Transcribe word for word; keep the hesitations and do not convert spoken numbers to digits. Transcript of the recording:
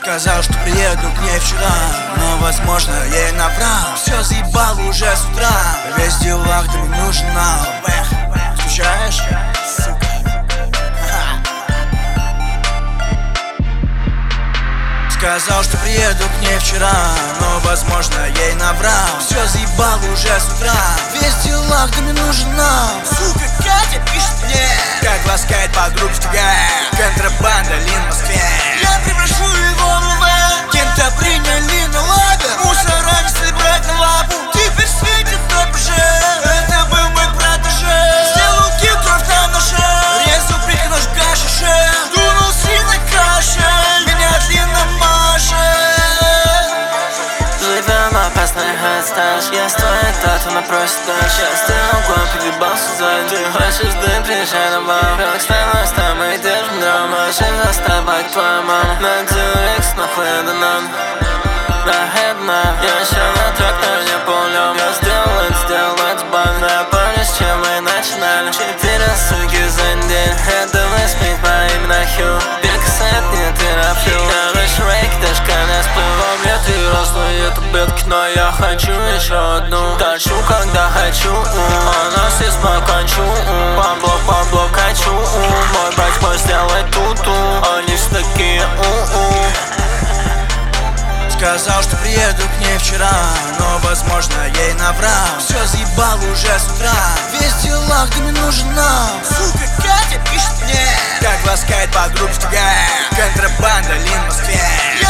Сказал, что приеду к ней вчера, но, возможно, ей наврал. Все заебало уже с утра, весь в делах, ты мне нужен нам. Скучаешь? Сука. Сказал, что приеду к ней вчера, но, возможно, ей наврал. Все заебало уже с утра, весь в делах, ты мне нужен нам. Сука, Катя пишет мне, как ласкает подруг в ТГ. Контрабанда, Лин в Москве. Я превращу его в лаве. Кем-то приняли на лабер. Мусора не стали брать на лапу. Теперь светит ТПЖ. Это был мой протеже. Сделал килл, кровь на ноже. Резал прик, нож в гашише. Дунул сильно кашель. Меня длинно машет. Живем опасных отстаж. Я стою, тату напросит дождь. Я стою углом, подъебался сзади. Ты хочешь дым, приезжай на бал. Как становись там и держим драм. Машина с тобой, твоя мама. На дюрекс, нахуй это нам. Рахедна, я еще на тракторе не полнем. Я сделал это, сделал это бан. Я помню, с чем мы начинали. Четыре суки за неделю. Это выспит по имени Хью. Перекасает, не терапию. Короче, рейк, даже коня сплыл. Помню, ты рослый, это бетки, но я хочу еще одну. Хочу, когда хочу, она все кончу. Пабло, пабло, качу. Мой брат мой сделает туту. Они все такие у-у. Сказал, что приеду к ней вчера, но, возможно, ей наврал. Все заебало уже с утра, весь в делах, ты мне нужен нам. Сука, Катя пишет мне, как ласкает подруг в ТГ. Контрабанда, Лин в Москве.